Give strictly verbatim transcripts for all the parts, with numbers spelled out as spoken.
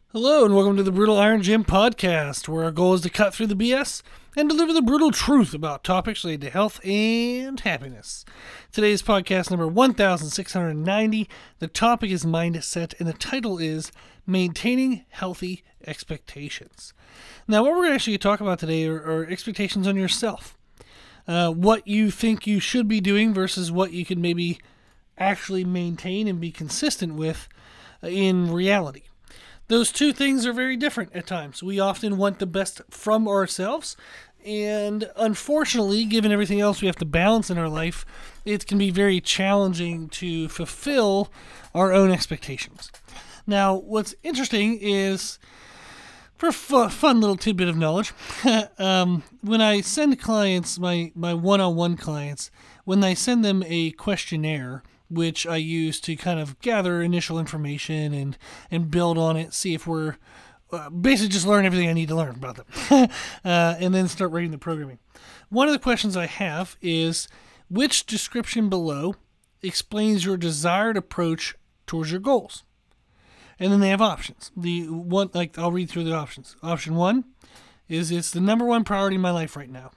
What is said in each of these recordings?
Hello and welcome to the Brutal Iron Gym podcast, where our goal is to cut through the B S and deliver the brutal truth about topics related to health and happiness. Today's podcast number one thousand six hundred ninety. The topic is mindset, and the title is Maintaining Healthy Expectations. Now, what we're going to actually talk about today are, are expectations on yourself. Uh, what you think you should be doing versus what you can maybe actually maintain and be consistent with in reality. Those two things are very different at times. We often want the best from ourselves, and unfortunately, given everything else we have to balance in our life, it can be very challenging to fulfill our own expectations. Now, what's interesting is, for a f- fun little tidbit of knowledge, um, when I send clients, my, my one-on-one clients, when I send them a questionnaire, which I use to kind of gather initial information and, and build on it, see if we're uh, basically just learn everything I need to learn about them, uh, and then start writing the programming. One of the questions I have is, which description below explains your desired approach towards your goals? And then they have options. The one, like I'll read through the options. Option one is it's the number one priority in my life right now.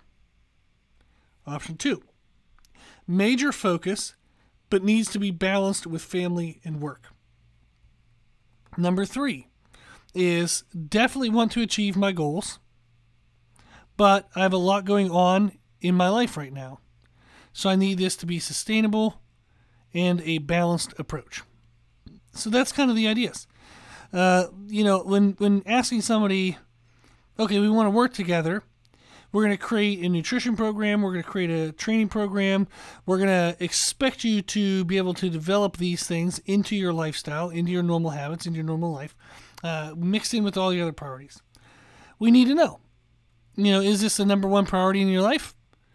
Option two, major focus, but needs to be balanced with family and work. Number three is definitely want to achieve my goals, but I have a lot going on in my life right now. So I need this to be sustainable and a balanced approach. So that's kind of the ideas. Uh, you know, when, when asking somebody, okay, we want to work together, we're going to create a nutrition program. We're going to create a training program. We're going to expect you to be able to develop these things into your lifestyle, into your normal habits, into your normal life, uh, mixed in with all the other priorities. We need to know, you know, is this the number one priority in your life?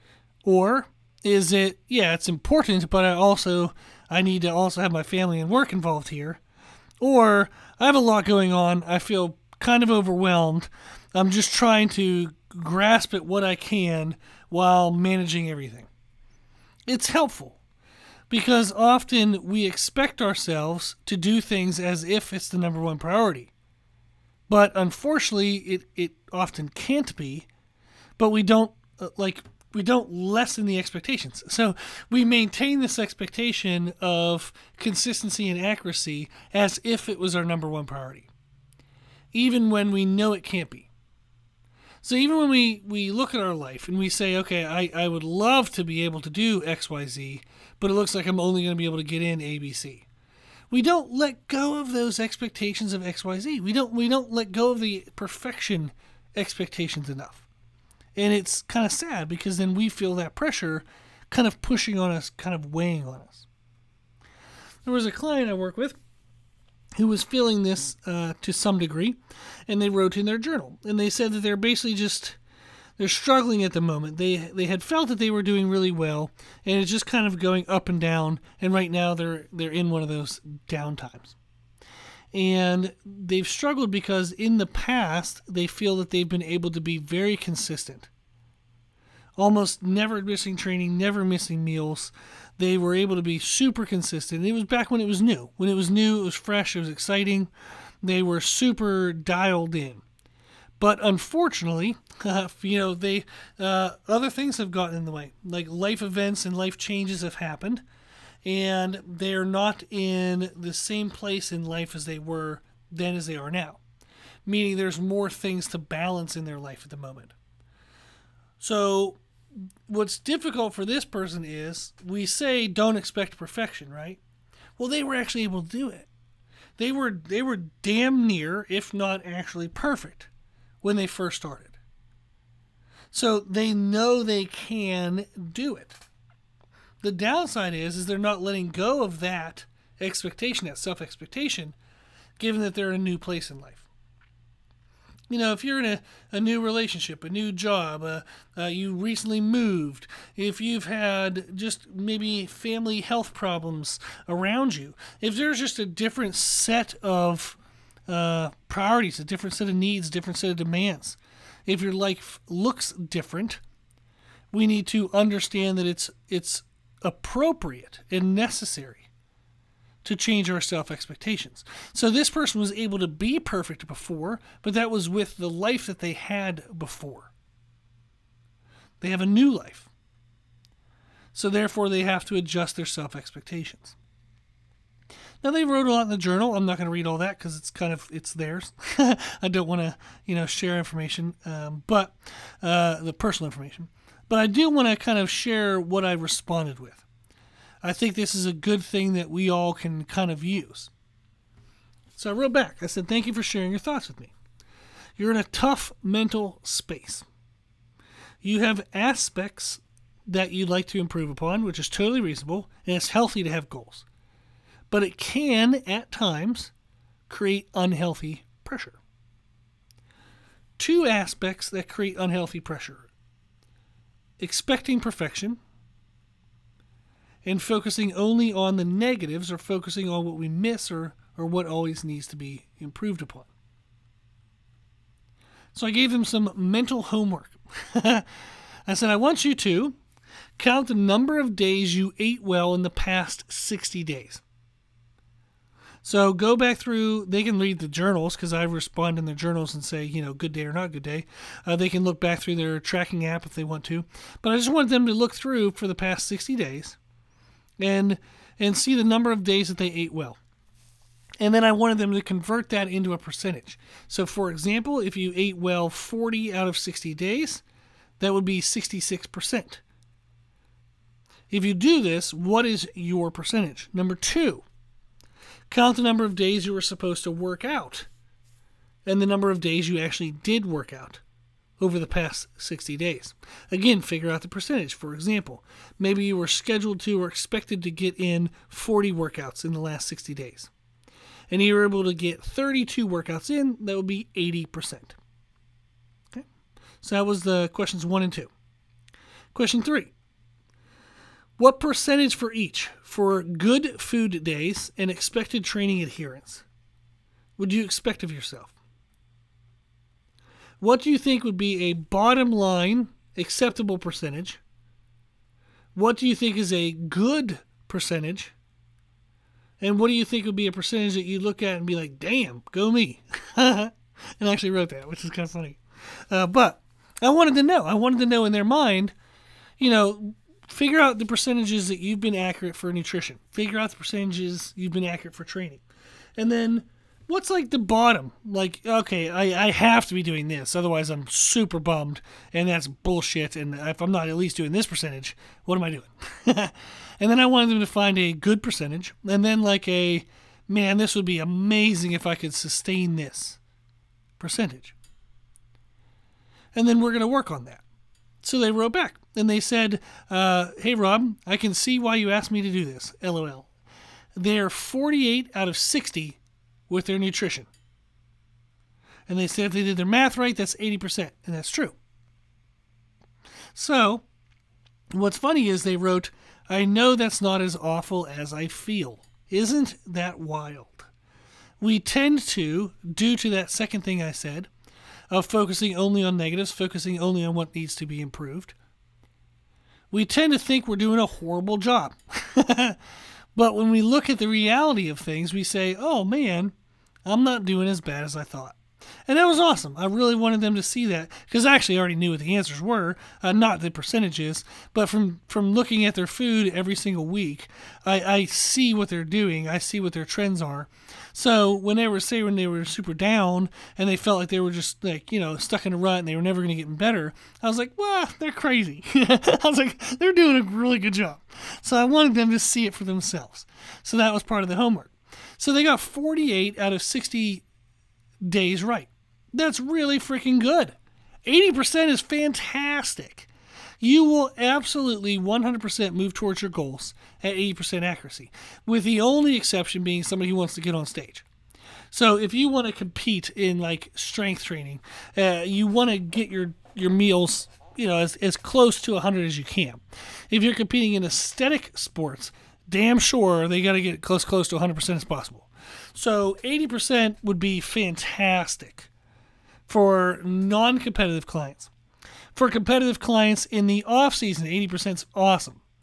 Or is it, yeah, it's important, but I also, I need to also have my family and work involved here. Or I have a lot going on. I feel kind of overwhelmed. I'm just trying to grasp at what I can while managing everything. It's helpful because often we expect ourselves to do things as if it's the number one priority. But unfortunately, it, it often can't be, but we don't uh, like we don't lessen the expectations. So we maintain this expectation of consistency and accuracy as if it was our number one priority, even when we know it can't be. So even when we, we look at our life and we say, okay, I, I would love to be able to do X, Y, Z, but it looks like I'm only going to be able to get in A, B, C. We don't let go of those expectations of X, Y, Z. We don't we don't let go of the perfection expectations enough. And it's kind of sad because then we feel that pressure kind of pushing on us, kind of weighing on us. There was a client I work with who was feeling this uh, to some degree, and they wrote in their journal. And they said that they're basically just, they're struggling at the moment. They they had felt that they were doing really well, and it's just kind of going up and down, and right now they're they're in one of those down times. And they've struggled because in the past, they feel that they've been able to be very consistent. Almost never missing training, never missing meals. They were able to be super consistent. It was back when it was new. When it was new, it was fresh, it was exciting. They were super dialed in. But unfortunately, uh, you know, they uh, other things have gotten in the way. Like life events and life changes have happened, and they're not in the same place in life as they were then as they are now. Meaning there's more things to balance in their life at the moment. So what's difficult for this person is we say don't expect perfection, right? Well, they were actually able to do it. They were they were damn near, if not actually perfect, when they first started. So they know they can do it. The downside is, is they're not letting go of that expectation, that self-expectation, given that they're in a new place in life. You know, if you're in a, a new relationship, a new job, uh, uh, you recently moved, if you've had just maybe family health problems around you, if there's just a different set of uh, priorities, a different set of needs, different set of demands, if your life looks different, we need to understand that it's it's appropriate and necessary to change our self-expectations. So this person was able to be perfect before, but that was with the life that they had before. They have a new life. So therefore, they have to adjust their self-expectations. Now, they wrote a lot in the journal. I'm not going to read all that because it's kind of, it's theirs. I don't want to, you know, share information, um, but uh, the personal information. But I do want to kind of share what I responded with. I think this is a good thing that we all can kind of use. So I wrote back. I said, thank you for sharing your thoughts with me. You're in a tough mental space. You have aspects that you'd like to improve upon, which is totally reasonable, and it's healthy to have goals. But it can, at times, create unhealthy pressure. Two aspects that create unhealthy pressure: expecting perfection and focusing only on the negatives, or focusing on what we miss, or, or what always needs to be improved upon. So I gave them some mental homework. I said, I want you to count the number of days you ate well in the past sixty days. So go back through, they can read the journals because I respond in their journals and say, you know, good day or not good day. Uh, they can look back through their tracking app if they want to. But I just want them to look through for the past sixty days and and see the number of days that they ate well. And then I wanted them to convert that into a percentage. So for example, if you ate well forty out of sixty days, that would be sixty-six percent. If you do this, what is your percentage? Number two, count the number of days you were supposed to work out and the number of days you actually did work out over the past sixty days. Again, figure out the percentage. For example, maybe you were scheduled to or expected to get in forty workouts in the last sixty days. And you were able to get thirty-two workouts in, that would be eighty percent. Okay? So that was the questions one and two. Question three. What percentage for each for good food days and expected training adherence would you expect of yourself? What do you think would be a bottom line acceptable percentage? What do you think is a good percentage? And what do you think would be a percentage that you look at and be like, damn, go me? And I actually wrote that, which is kind of funny. Uh, but I wanted to know. I wanted to know in their mind, you know, figure out the percentages that you've been accurate for nutrition. Figure out the percentages you've been accurate for training. And then what's like the bottom? Like, okay, I, I have to be doing this. Otherwise, I'm super bummed. And that's bullshit. And if I'm not at least doing this percentage, what am I doing? And then I wanted them to find a good percentage. And then like a, man, this would be amazing if I could sustain this percentage. And then we're going to work on that. So they wrote back and they said, uh, hey, Rob, I can see why you asked me to do this. LOL. They're forty-eight out of sixty with their nutrition. And they said if they did their math right, that's eighty percent. And that's true. So what's funny is they wrote, I know that's not as awful as I feel. Isn't that wild? We tend to, due to that second thing I said, of focusing only on negatives, focusing only on what needs to be improved, we tend to think we're doing a horrible job. But when we look at the reality of things, we say, oh man, I'm not doing as bad as I thought. And that was awesome. I really wanted them to see that because I actually already knew what the answers were, uh, not the percentages, but from, from looking at their food every single week, I, I see what they're doing. I see what their trends are. So when they were, say, when they were super down and they felt like they were just like, you know, stuck in a rut and they were never going to get better, I was like, well, they're crazy. I was like, they're doing a really good job. So I wanted them to see it for themselves. So that was part of the homework. So they got forty-eight out of sixty days right. That's really freaking good. eighty percent is fantastic. You will absolutely one hundred percent move towards your goals at eighty percent accuracy, with the only exception being somebody who wants to get on stage. So if you want to compete in like strength training, uh, you want to get your, your meals, you know, as, as close to one hundred as you can. If you're competing in aesthetic sports, damn sure they got to get close close to one hundred percent as possible. So eighty percent would be fantastic for non-competitive clients. For competitive clients in the off season, eighty percent is awesome.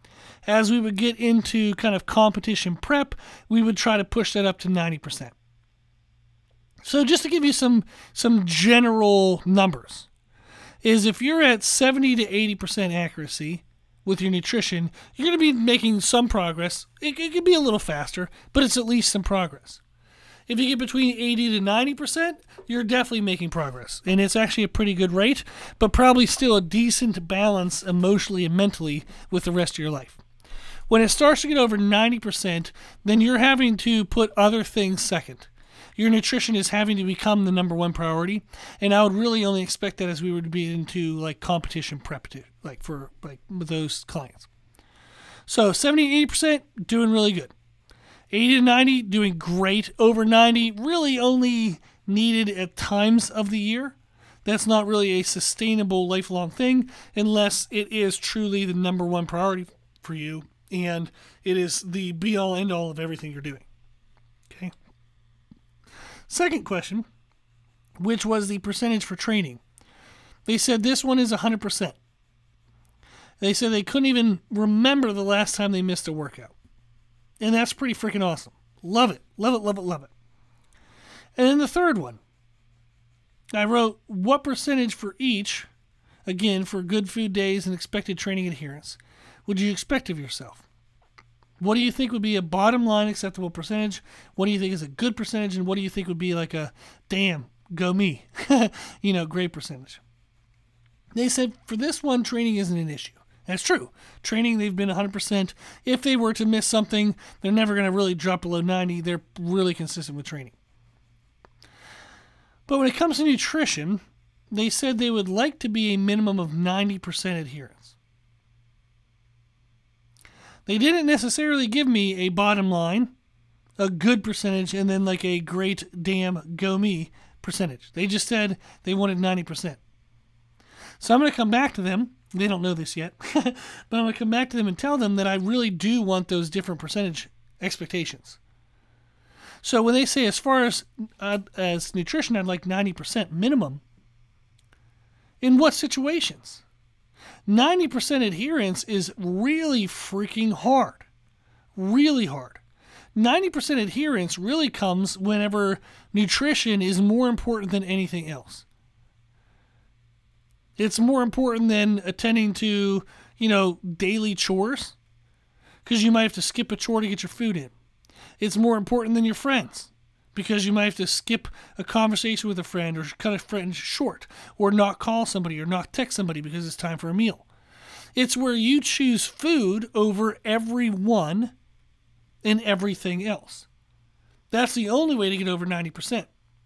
as we would get into kind of competition prep, we would try to push that up to ninety percent. So just to give you some some general numbers, is if you're at seventy to eighty percent accuracy with your nutrition, you're going to be making some progress. It, it could be a little faster, but it's at least some progress. If you get between eighty to ninety percent, you're definitely making progress. And it's actually a pretty good rate, but probably still a decent balance emotionally and mentally with the rest of your life. When it starts to get over ninety percent, then you're having to put other things second. Your nutrition is having to become the number one priority, and I would really only expect that as we would be into like competition prep, to, like for like with those clients. So seventy to eighty percent, doing really good. eighty to ninety, doing great. Over ninety, really only needed at times of the year. That's not really a sustainable lifelong thing unless it is truly the number one priority for you and it is the be-all, end-all of everything you're doing. Okay. Second question, which was the percentage for training. They said this one is one hundred percent. They said they couldn't even remember the last time they missed a workout. And that's pretty freaking awesome. Love it. Love it, love it, love it. And then the third one, I wrote what percentage for each, again, for good food days and expected training adherence, would you expect of yourself? What do you think would be a bottom line acceptable percentage? What do you think is a good percentage? And what do you think would be like a, damn, go me, you know, great percentage? They said for this one, training isn't an issue. That's true. Training, they've been one hundred percent. If they were to miss something, they're never going to really drop below ninety. They're really consistent with training. But when it comes to nutrition, they said they would like to be a minimum of ninety percent adherence. They didn't necessarily give me a bottom line, a good percentage, and then like a great damn go me percentage. They just said they wanted ninety percent. So I'm going to come back to them. They don't know this yet, but I'm going to come back to them and tell them that I really do want those different percentage expectations. So when they say as far as uh, as nutrition, I'd like ninety percent minimum, in what situations? ninety percent adherence is really freaking hard. Really hard. ninety percent adherence really comes whenever nutrition is more important than anything else. It's more important than attending to, you know, daily chores, because you might have to skip a chore to get your food in. It's more important than your friends, because you might have to skip a conversation with a friend or cut a friend short or not call somebody or not text somebody because it's time for a meal. It's where you choose food over everyone and everything else. That's the only way to get over ninety percent.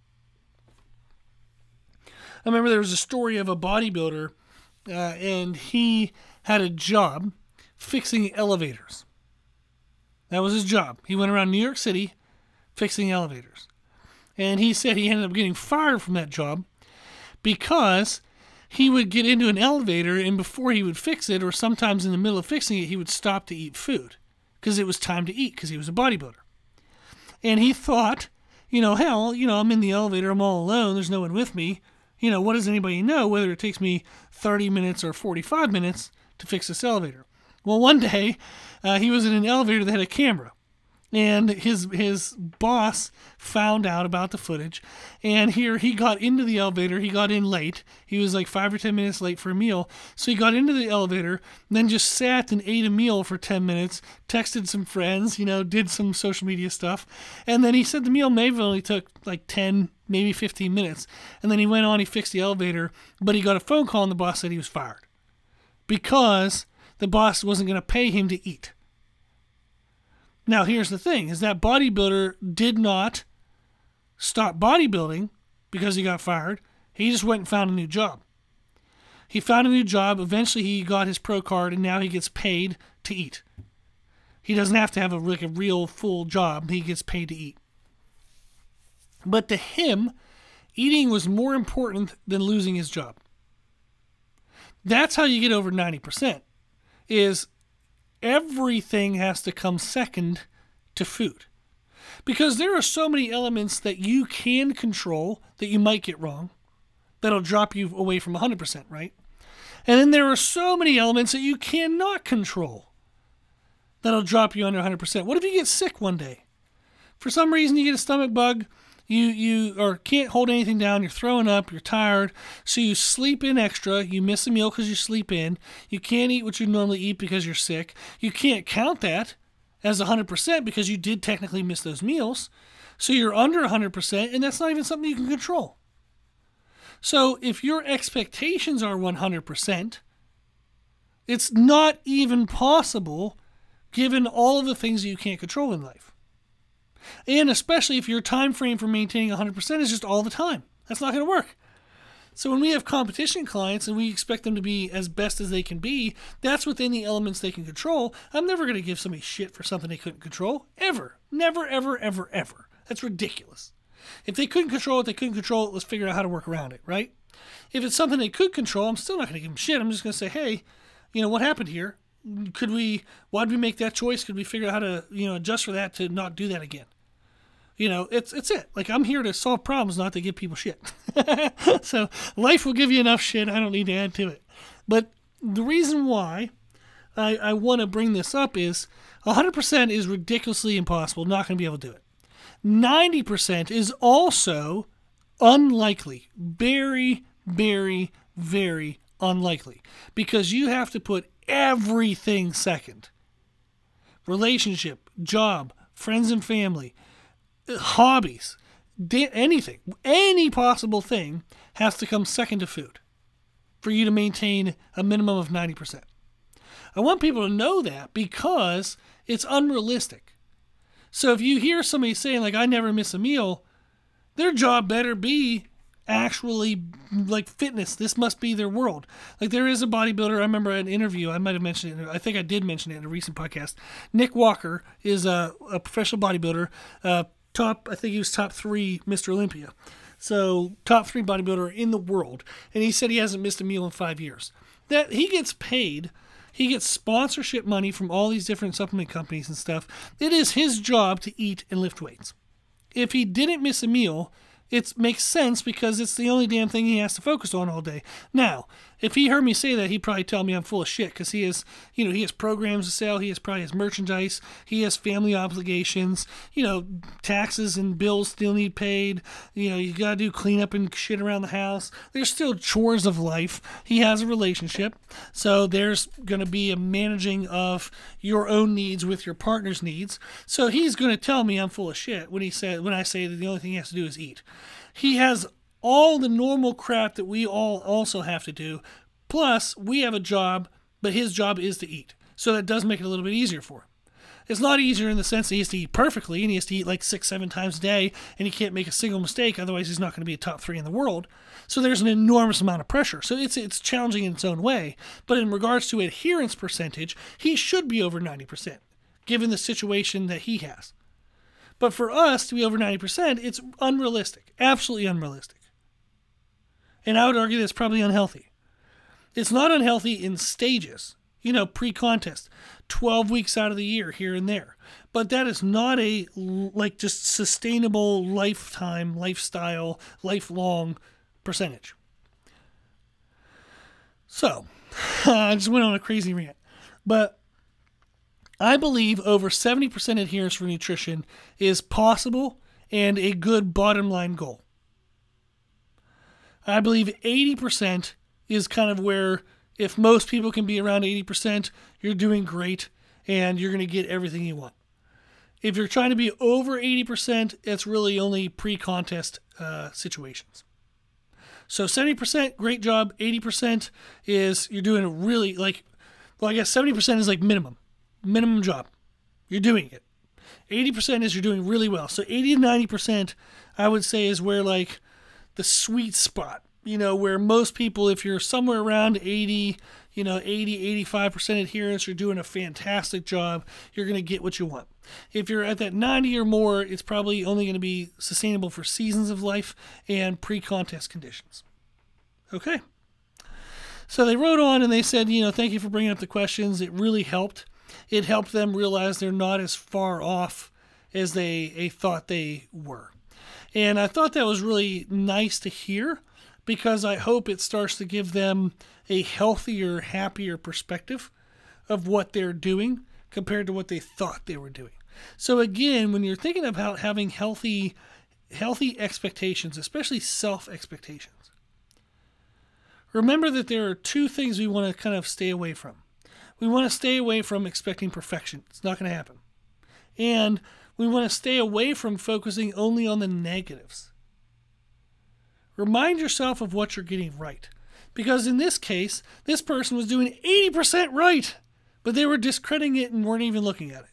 I remember there was a story of a bodybuilder, uh, and he had a job fixing elevators. That was his job. He went around New York City fixing elevators. And he said he ended up getting fired from that job because he would get into an elevator, and before he would fix it, or sometimes in the middle of fixing it, he would stop to eat food because it was time to eat because he was a bodybuilder. And he thought, you know, hell, you know, I'm in the elevator, I'm all alone, there's no one with me. You know, what does anybody know whether it takes me thirty minutes or forty-five minutes to fix this elevator? Well, one day, uh, he was in an elevator that had a camera, and his his boss found out about the footage, and here he got into the elevator. He got in late. He was like five or ten minutes late for a meal, so he got into the elevator, then just sat and ate a meal for ten minutes, texted some friends, you know, did some social media stuff, and then he said the meal maybe only took like ten, maybe fifteen minutes, and then he went on, he fixed the elevator, but he got a phone call and the boss said he was fired because the boss wasn't going to pay him to eat. Now, here's the thing, is that bodybuilder did not stop bodybuilding because he got fired. He just went and found a new job. He found a new job. Eventually, he got his pro card, and now he gets paid to eat. He doesn't have to have a, like a real full job. He gets paid to eat. But to him, eating was more important than losing his job. That's how you get over ninety percent. Is everything has to come second to food. Because there are so many elements that you can control that you might get wrong that'll drop you away from one hundred percent, right? And then there are so many elements that you cannot control that'll drop you under one hundred percent. What if you get sick one day? For some reason, you get a stomach bug, you you or can't hold anything down, you're throwing up, you're tired, so you sleep in extra, you miss a meal because you sleep in, you can't eat what you normally eat because you're sick, you can't count that as one hundred percent because you did technically miss those meals, so you're under one hundred percent, and that's not even something you can control. So if your expectations are one hundred percent, it's not even possible given all of the things that you can't control in life. And especially if your time frame for maintaining one hundred percent is just all the time. That's not going to work. So when we have competition clients and we expect them to be as best as they can be, that's within the elements they can control. I'm never going to give somebody shit for something they couldn't control. Ever. Never, ever, ever, ever. That's ridiculous. If they couldn't control it, they couldn't control it. Let's figure out how to work around it, right? If it's something they could control, I'm still not going to give them shit. I'm just going to say, hey, you know, what happened here? Could we, why did we make that choice? Could we figure out how to, you know, adjust for that to not do that again? You know, it's it's it. Like, I'm here to solve problems, not to give people shit. So life will give you enough shit. I don't need to add to it. But the reason why I, I want to bring this up is one hundred percent is ridiculously impossible. Not going to be able to do it. ninety percent is also unlikely. Very, very, very unlikely. Because you have to put everything second. Relationship, job, friends and family, hobbies, anything, any possible thing has to come second to food for you to maintain a minimum of ninety percent. I want people to know that because it's unrealistic. So if you hear somebody saying, like, I never miss a meal, their job better be actually like fitness. This must be their world. Like, there is a bodybuilder. I remember an interview. I might have mentioned it. I think I did mention it in a recent podcast. Nick Walker is a, a professional bodybuilder. Uh, top, I think he was top three Mister Olympia. So top three bodybuilder in the world. And he said he hasn't missed a meal in five years. That he gets paid. He gets sponsorship money from all these different supplement companies and stuff. It is his job to eat and lift weights. If he didn't miss a meal, it makes sense because it's the only damn thing he has to focus on all day. Now, if he heard me say that, he'd probably tell me I'm full of shit because he has, you know, he has programs to sell. He has probably has merchandise. He has family obligations. You know, taxes and bills still need paid. You know, you got to do cleanup and shit around the house. There's still chores of life. He has a relationship. So there's going to be a managing of your own needs with your partner's needs. So he's going to tell me I'm full of shit when he said, when I say that the only thing he has to do is eat. He has all the normal crap that we all also have to do. Plus, we have a job, but his job is to eat. So that does make it a little bit easier for him. It's not easier in the sense that he has to eat perfectly, and he has to eat like six, seven times a day, and he can't make a single mistake, otherwise he's not going to be a top three in the world. So there's an enormous amount of pressure. So it's it's challenging in its own way. But in regards to adherence percentage, he should be over ninety percent, given the situation that he has. But for us to be over ninety percent, it's unrealistic. Absolutely unrealistic. And I would argue that's probably unhealthy. It's not unhealthy in stages, you know, pre-contest, twelve weeks out of the year, here and there. But that is not a, like, just sustainable lifetime, lifestyle, lifelong percentage. So, I just went on a crazy rant. But I believe over seventy percent adherence for nutrition is possible and a good bottom line goal. I believe eighty percent is kind of where, if most people can be around eighty percent, you're doing great and you're going to get everything you want. If you're trying to be over eighty percent, it's really only pre-contest uh, situations. So seventy percent, great job. eighty percent is you're doing a really, like, well, I guess seventy percent is like minimum. Minimum job. You're doing it. eighty percent is you're doing really well. So eighty to ninety percent, I would say, is where, like, the sweet spot, you know, where most people, if you're somewhere around eighty, you know, eighty, eighty-five percent adherence, you're doing a fantastic job. You're going to get what you want. If you're at that ninety or more, it's probably only going to be sustainable for seasons of life and pre-contest conditions. Okay. So they wrote on and they said, you know, thank you for bringing up the questions. It really helped. It helped them realize they're not as far off as they, they thought they were. And I thought that was really nice to hear because I hope it starts to give them a healthier, happier perspective of what they're doing. compared to what they thought they were doing. So again, when you're thinking about having healthy, healthy expectations, especially self-expectations, remember that there are two things we want to kind of stay away from. We want to stay away from expecting perfection. It's not going to happen. And we want to stay away from focusing only on the negatives. Remind yourself of what you're getting right. Because in this case, this person was doing eighty percent right, but they were discrediting it and weren't even looking at it.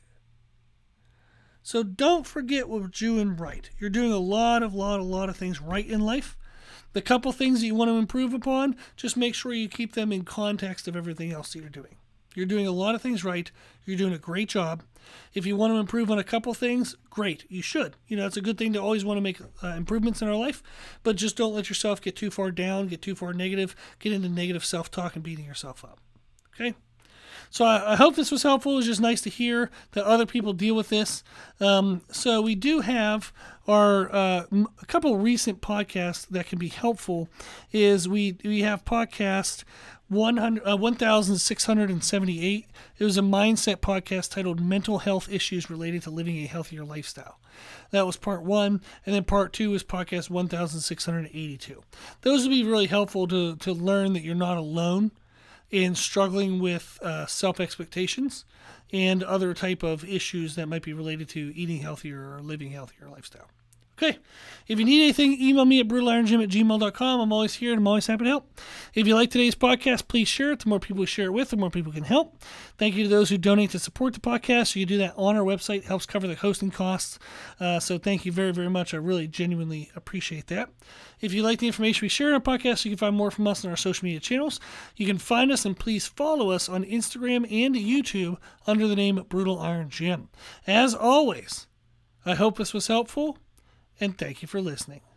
So don't forget what you're doing right. You're doing a lot of, lot, a lot of things right in life. The couple things that you want to improve upon, just make sure you keep them in context of everything else that you're doing. You're doing a lot of things right. You're doing a great job. If you want to improve on a couple things, great. You should. You know, it's a good thing to always want to make uh, improvements in our life, but just don't let yourself get too far down, get too far negative, get into negative self-talk and beating yourself up. Okay? So I, I hope this was helpful. It was just nice to hear that other people deal with this. Um, so we do have our uh, a couple recent podcasts that can be helpful. Is we we have podcast one hundred, uh, one thousand six hundred seventy-eight. It was a mindset podcast titled Mental Health Issues Related to Living a Healthier Lifestyle. That was part one. And then part two is podcast one thousand six hundred eighty-two. Those would be really helpful to, to learn that you're not alone in struggling with uh, self-expectations and other type of issues that might be related to eating healthier or living healthier lifestyle. Okay. If you need anything, email me at brutal iron gym at gmail dot com. I'm always here and I'm always happy to help. If you like today's podcast, please share it. The more people we share it with, the more people can help. Thank you to those who donate to support the podcast. You can do that on our website. It helps cover the hosting costs. Uh, so thank you very, very much. I really genuinely appreciate that. If you like the information we share in our podcast, you can find more from us on our social media channels. You can find us and please follow us on Instagram and YouTube under the name Brutal Iron Gym. As always, I hope this was helpful. And thank you for listening.